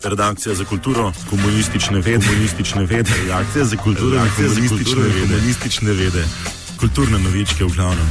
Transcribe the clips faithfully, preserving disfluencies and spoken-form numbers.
redakcija za kulturo, komunistične vede, komunistične vede, redakcija za kulturo, redakcija za komunistične vede, komunistične vede, kulturne novičke v glavnem.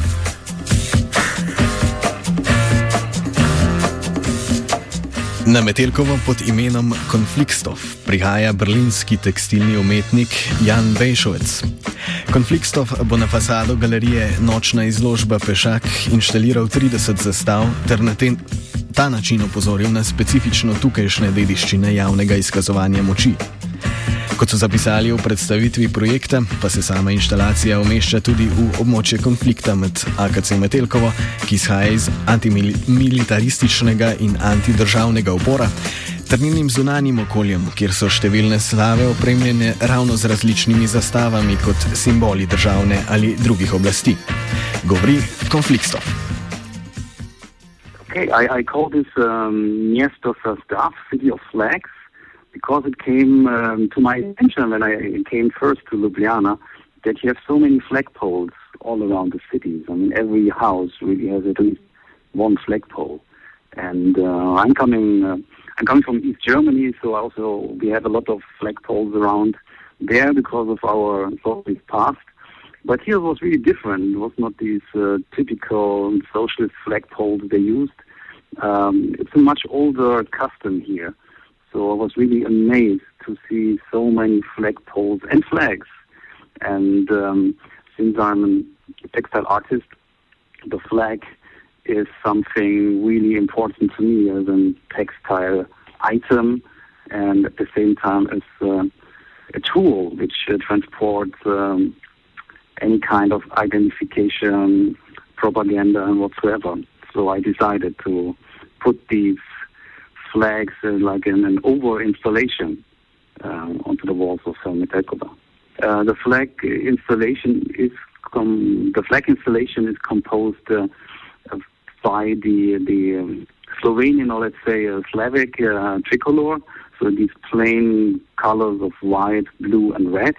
Na Metelkovo pod imenom Konfliktstoff prihaja berlinski tekstilni umetnik Jan Bejšovec. Konfliktstoff bo na fasado galerije Nočna izložba Pešak inštaliral trideset zastav ter na ten, ta način opozoril na specifično tukajšnje dediščine javnega izkazovanja moči. Kot so zapisali v predstavitvi projekta, pa se sama inštalacija umešča tudi v območje konflikta med A K C Metelkovo, ki izhaja iz antimilitarističnega in antidržavnega upora, ter njenim zunanjim okoljem, kjer so številne slave opremljene ravno z različnimi zastavami kot simboli državne ali drugih oblasti. Govori Konfliktstoff. Okay, I, I call this um, Miesto Zastav, City of Flags, because it came um, to my attention when I came first to Ljubljana that you have so many flagpoles all around the cities. I mean, every house really has at least one flagpole. And uh, I'm coming, uh, I'm coming from East Germany, so also we have a lot of flagpoles around there because of our socialist past. But here it was really different. It was not these uh, typical socialist flagpoles they used. Um, it's a much older custom here. So I was really amazed to see so many flagpoles and flags. And um, since I'm a textile artist, the flag is something really important to me as a textile item, and at the same time as uh, a tool which uh, transports um, any kind of identification, propaganda, and whatsoever. So I decided to put these flags uh, like in an over installation uh, onto the walls of Metelkova. Uh, the flag installation is com- the flag installation is composed uh, by the the um, Slovenian, or let's say uh, Slavic uh, tricolor. So these plain colors of white, blue, and red.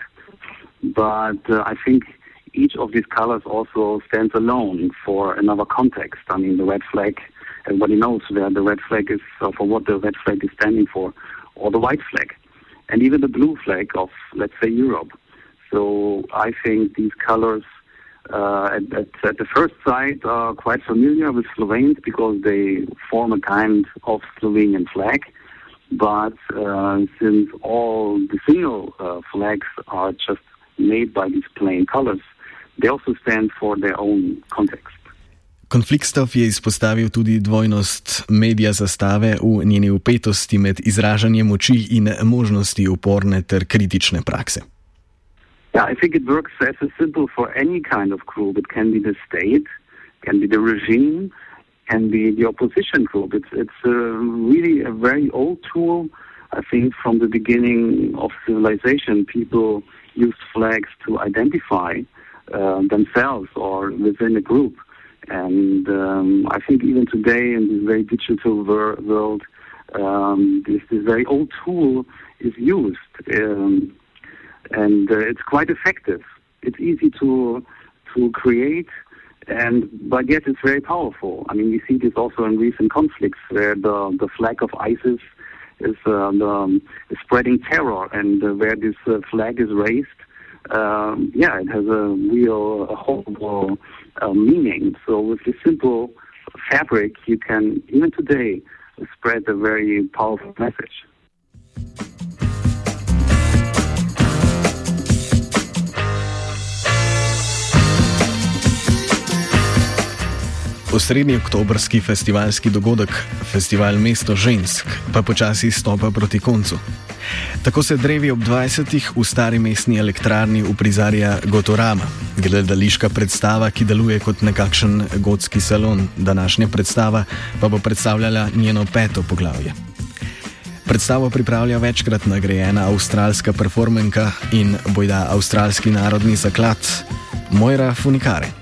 But uh, I think each of these colors also stands alone for another context. I mean, the red flag. Everybody knows where the red flag is, uh, for what the red flag is standing for, or the white flag, and even the blue flag of, let's say, Europe. So I think these colors uh, at, at, at the first sight are quite familiar with Slovenes because they form a kind of Slovenian flag. But uh, since all the single uh, flags are just made by these plain colors, they also stand for their own context. Konfliktstoff je izpostavil tudi dvojnost medija zastave v njeni vpetosti med izražanjem moči in možnosti uporne ter kritične prakse. Yeah, I think it works as a symbol for any kind of group. It can be the state, can be the regime, can be the opposition group. It's it's a, really a very old tool. I think from the beginning of civilization, people used flags to identify uh, themselves or within a group. And um, I think even today in this very digital wor- world, um, this, this very old tool is used. Um, and uh, it's quite effective. It's easy to to create, and but yet it's very powerful. I mean, we see this also in recent conflicts where the, the flag of ISIS is, uh, the, is spreading terror, and uh, where this uh, flag is raised, um, yeah, it has a real a horrible uh, meaning. So with this simple fabric, you can, even today, spread a very powerful message. Osrednji oktobrski festivalski dogodek, Festival Mesto žensk, pa počasi stopa proti koncu. Tako se drevi ob dvajsetih v stari mestni elektrarni uprizarja Gotorama, gledališka predstava, ki deluje kot nekakšen gotski salon. Današnja predstava pa bo predstavljala njeno peto poglavje. Predstavo pripravlja večkrat nagrajena avstralska performenka in bojda avstralski narodni zaklad Moira Funicare.